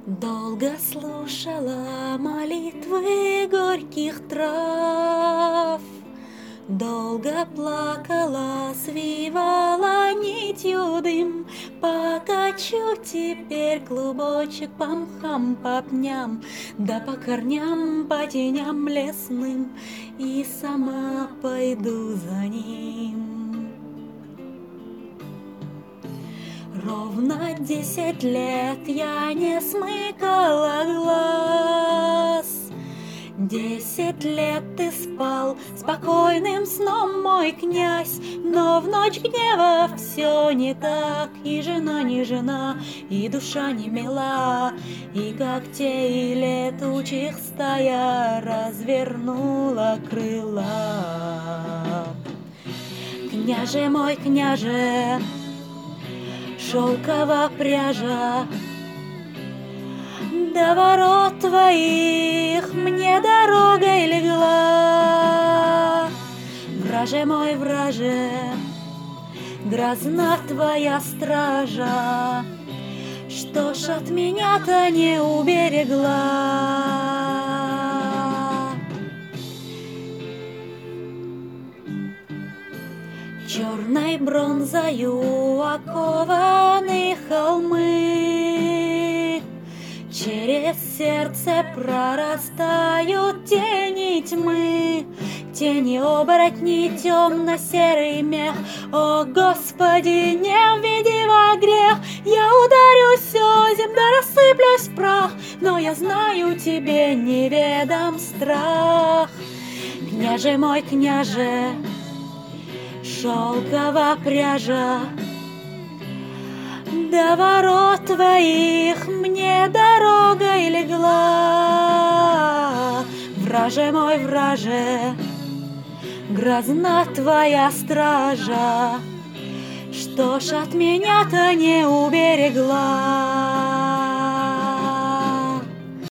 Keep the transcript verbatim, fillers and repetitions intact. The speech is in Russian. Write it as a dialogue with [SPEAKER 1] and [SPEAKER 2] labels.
[SPEAKER 1] Долго слушала молитвы горьких трав, долго плакала, свивала нитью дым, покачу теперь клубочек по мхам, по пням, да по корням, по теням лесным, и сама пойду за ним. Ровно десять лет я не смыкала глаз. Десять лет ты спал спокойным сном, мой князь, но в ночь гнева все не так, и жена не жена, и душа не мила, и когтей летучих стая развернула крыла. Княже мой, княже, шелкова пряжа, до ворот твоих мне дорогой легла. Враже мой, враже, грозна твоя стража, что ж от меня-то не уберегла. Черной бронзою окованы холмы, через сердце прорастают тени тьмы, тени оборотней, темно-серый мех. О, Господи, не введи во грех, я ударюсь о землю, да рассыплюсь в прах, но я знаю, тебе неведом страх. Княже мой, княже, шелкова пряжа, до ворот твоих мне дорогой легла. Враже мой, враже, грозна твоя стража, что ж от меня-то не уберегла.